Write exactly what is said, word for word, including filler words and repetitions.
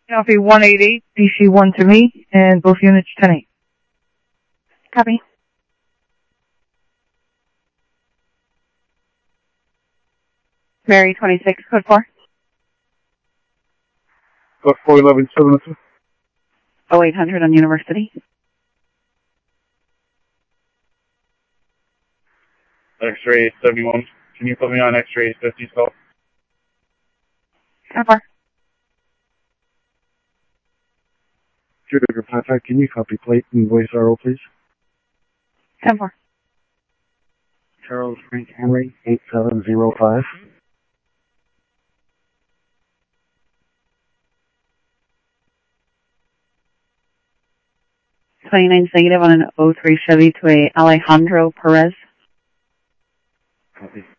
Copy one eight eight, D C one to me, and both units ten eight. Copy. Mary twenty-six, code four. Code four eleven seven two. oh eight hundred on University. X-ray seventy-one. Can you put me on X-ray fifty call? ten four. Jupiter contact, can you copy plate and voice R O, please? ten four. Charles Frank Henry, eight seven zero five. twenty-nine negative on an oh three Chevy to a Alejandro Perez. Copy.